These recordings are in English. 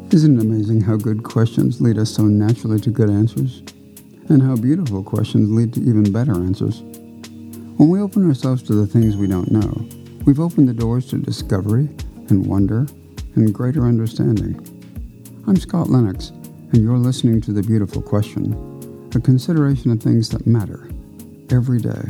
Isn't it amazing how good questions lead us so naturally to good answers? And how beautiful questions lead to even better answers? When we open ourselves to the things we don't know, we've opened the doors to discovery and wonder and greater understanding. I'm Scott Lennox, and you're listening to The Beautiful Question, a consideration of things that matter every day.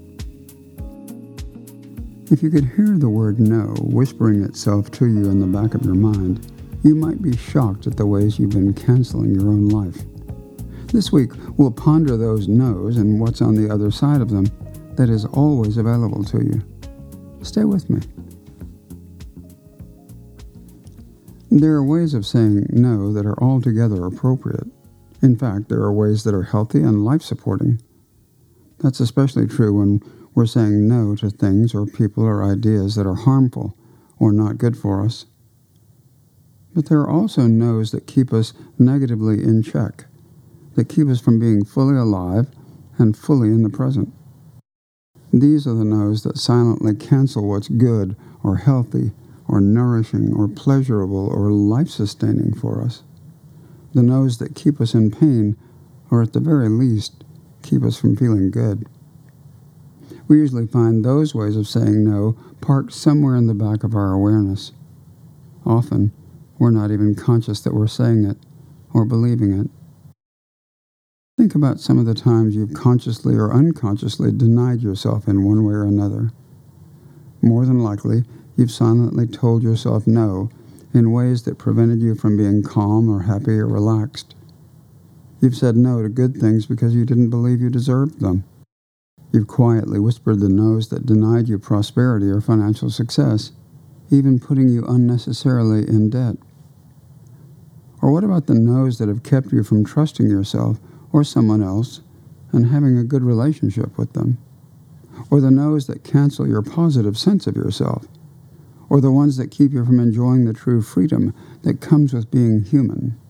If you could hear the word no whispering itself to you in the back of your mind, you might be shocked at the ways you've been canceling your own life. This week, we'll ponder those no's and what's on the other side of them that is always available to you. Stay with me. There are ways of saying no that are altogether appropriate. In fact, there are ways that are healthy and life-supporting. That's especially true when we're saying no to things or people or ideas that are harmful or not good for us. But there are also no's that keep us negatively in check, that keep us from being fully alive and fully in the present. These are the no's that silently cancel what's good or healthy or nourishing or pleasurable or life-sustaining for us. The no's that keep us in pain, or at the very least, keep us from feeling good. We usually find those ways of saying no parked somewhere in the back of our awareness. Often, we're not even conscious that we're saying it or believing it. Think about some of the times you've consciously or unconsciously denied yourself in one way or another. More than likely, you've silently told yourself no in ways that prevented you from being calm or happy or relaxed. You've said no to good things because you didn't believe you deserved them. You've quietly whispered the no's that denied you prosperity or financial success, even putting you unnecessarily in debt. Or what about the no's that have kept you from trusting yourself or someone else and having a good relationship with them? Or the no's that cancel your positive sense of yourself? Or the ones that keep you from enjoying the true freedom that comes with being human?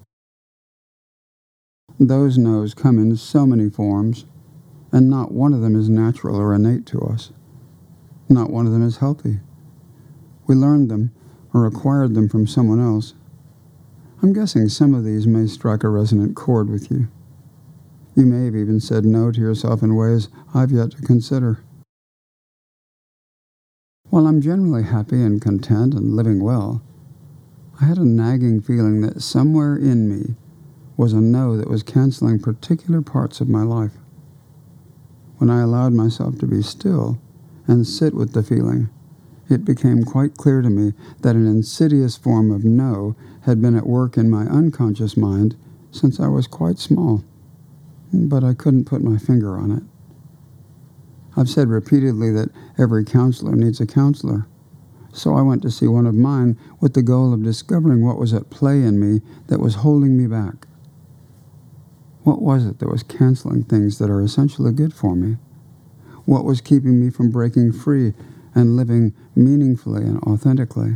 Those no's come in so many forms, and not one of them is natural or innate to us. Not one of them is healthy. We learned them or acquired them from someone else. I'm guessing some of these may strike a resonant chord with you. You may have even said no to yourself in ways I've yet to consider. While I'm generally happy and content and living well, I had a nagging feeling that somewhere in me was a no that was canceling particular parts of my life. When I allowed myself to be still and sit with the feeling, it became quite clear to me that an insidious form of no had been at work in my unconscious mind since I was quite small, but I couldn't put my finger on it. I've said repeatedly that every counselor needs a counselor, so I went to see one of mine with the goal of discovering what was at play in me that was holding me back. What was it that was canceling things that are essentially good for me? What was keeping me from breaking free and living meaningfully and authentically?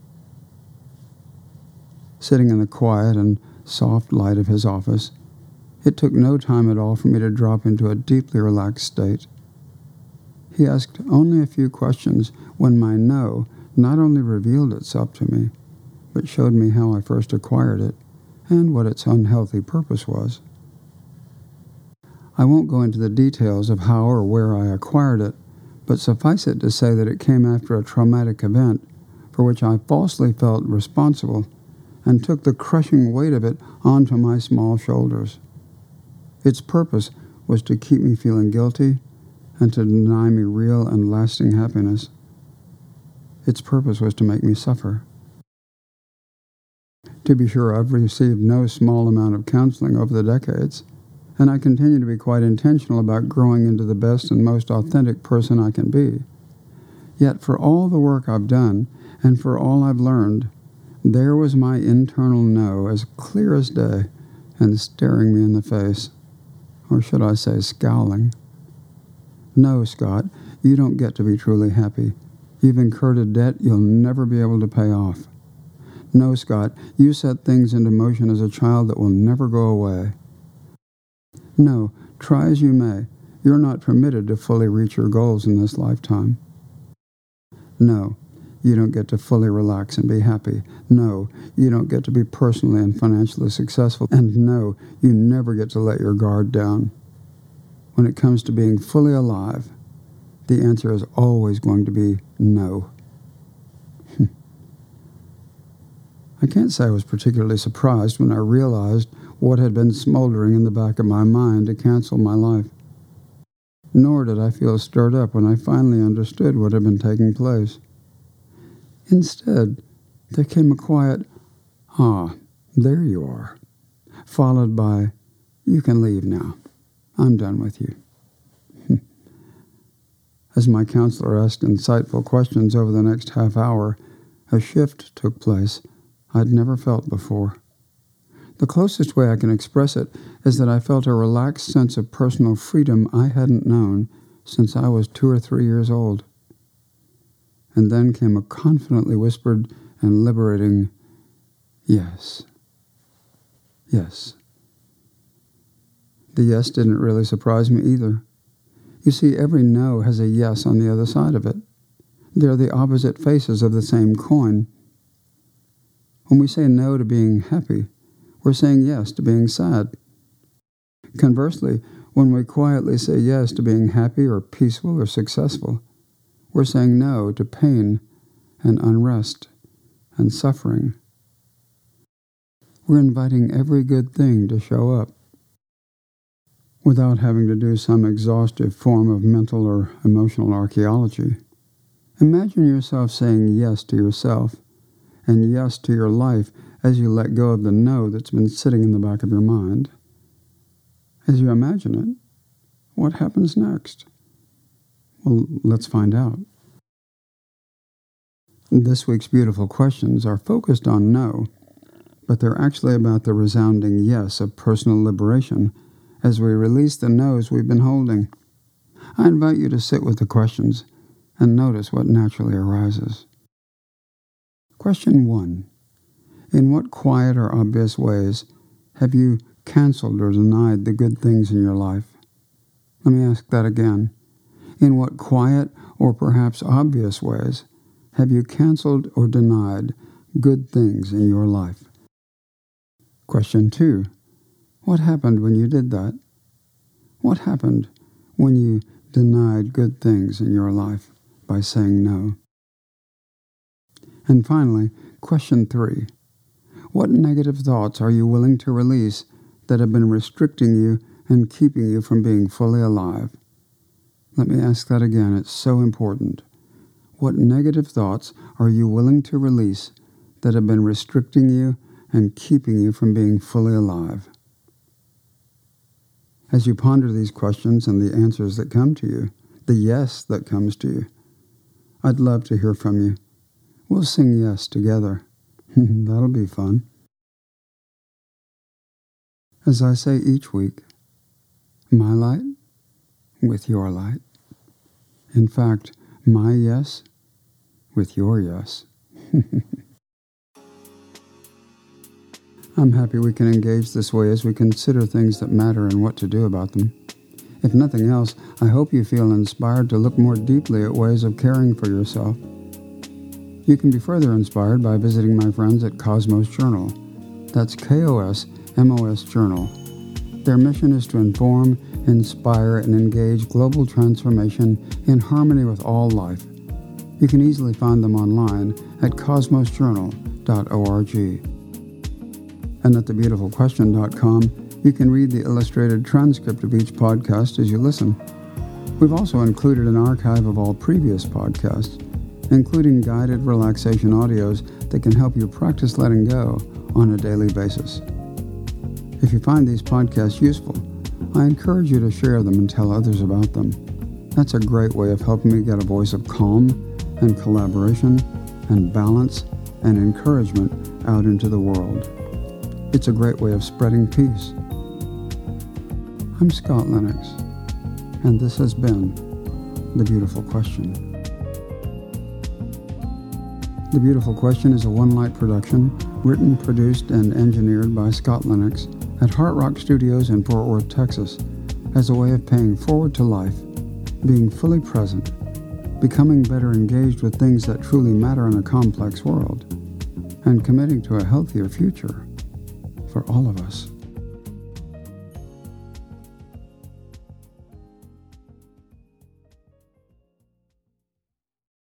Sitting in the quiet and soft light of his office, it took no time at all for me to drop into a deeply relaxed state. He asked only a few questions when my no not only revealed itself to me, but showed me how I first acquired it and what its unhealthy purpose was. I won't go into the details of how or where I acquired it, but suffice it to say that it came after a traumatic event for which I falsely felt responsible and took the crushing weight of it onto my small shoulders. Its purpose was to keep me feeling guilty and to deny me real and lasting happiness. Its purpose was to make me suffer. To be sure, I've received no small amount of counseling over the decades, and I continue to be quite intentional about growing into the best and most authentic person I can be. Yet for all the work I've done, and for all I've learned, there was my internal no as clear as day and staring me in the face. Or should I say scowling. No, Scott, you don't get to be truly happy. You've incurred a debt you'll never be able to pay off. No, Scott, you set things into motion as a child that will never go away. No, try as you may, you're not permitted to fully reach your goals in this lifetime. No, you don't get to fully relax and be happy. No, you don't get to be personally and financially successful. And no, you never get to let your guard down. When it comes to being fully alive, the answer is always going to be no. I can't say I was particularly surprised when I realized what had been smoldering in the back of my mind to cancel my life. Nor did I feel stirred up when I finally understood what had been taking place. Instead, there came a quiet, "Ah, there you are," followed by, "You can leave now. I'm done with you." As my counselor asked insightful questions over the next half hour, a shift took place I'd never felt before. The closest way I can express it is that I felt a relaxed sense of personal freedom I hadn't known since I was 2 or 3 years old. And then came a confidently whispered and liberating, "Yes. Yes." The yes didn't really surprise me either. You see, every no has a yes on the other side of it. They're the opposite faces of the same coin. When we say no to being happy, we're saying yes to being sad. Conversely, when we quietly say yes to being happy or peaceful or successful, we're saying no to pain and unrest and suffering. We're inviting every good thing to show up without having to do some exhaustive form of mental or emotional archaeology. Imagine yourself saying yes to yourself and yes to your life as you let go of the no that's been sitting in the back of your mind. As you imagine it, what happens next? Well, let's find out. This week's beautiful questions are focused on no, but they're actually about the resounding yes of personal liberation as we release the no's we've been holding. I invite you to sit with the questions and notice what naturally arises. Question 1. In what quiet or obvious ways have you canceled or denied the good things in your life? Let me ask that again. In what quiet or perhaps obvious ways have you canceled or denied good things in your life? Question 2. What happened when you did that? What happened when you denied good things in your life by saying no? And finally, question 3. What negative thoughts are you willing to release that have been restricting you and keeping you from being fully alive? Let me ask that again. It's so important. What negative thoughts are you willing to release that have been restricting you and keeping you from being fully alive? As you ponder these questions and the answers that come to you, the yes that comes to you, I'd love to hear from you. We'll sing yes together. That'll be fun. As I say each week, my light with your light. In fact, my yes with your yes. I'm happy we can engage this way as we consider things that matter and what to do about them. If nothing else, I hope you feel inspired to look more deeply at ways of caring for yourself. You can be further inspired by visiting my friends at Cosmos Journal. That's KOSMOS Journal. Their mission is to inform, inspire, and engage global transformation in harmony with all life. You can easily find them online at cosmosjournal.org. And at thebeautifulquestion.com, you can read the illustrated transcript of each podcast as you listen. We've also included an archive of all previous podcasts, including guided relaxation audios that can help you practice letting go on a daily basis. If you find these podcasts useful, I encourage you to share them and tell others about them. That's a great way of helping me get a voice of calm and collaboration and balance and encouragement out into the world. It's a great way of spreading peace. I'm Scott Lennox, and this has been The Beautiful Question. The Beautiful Question is a One Light production, written, produced, and engineered by Scott Lennox at Heart Rock Studios in Fort Worth, Texas, as a way of paying forward to life, being fully present, becoming better engaged with things that truly matter in a complex world, and committing to a healthier future for all of us.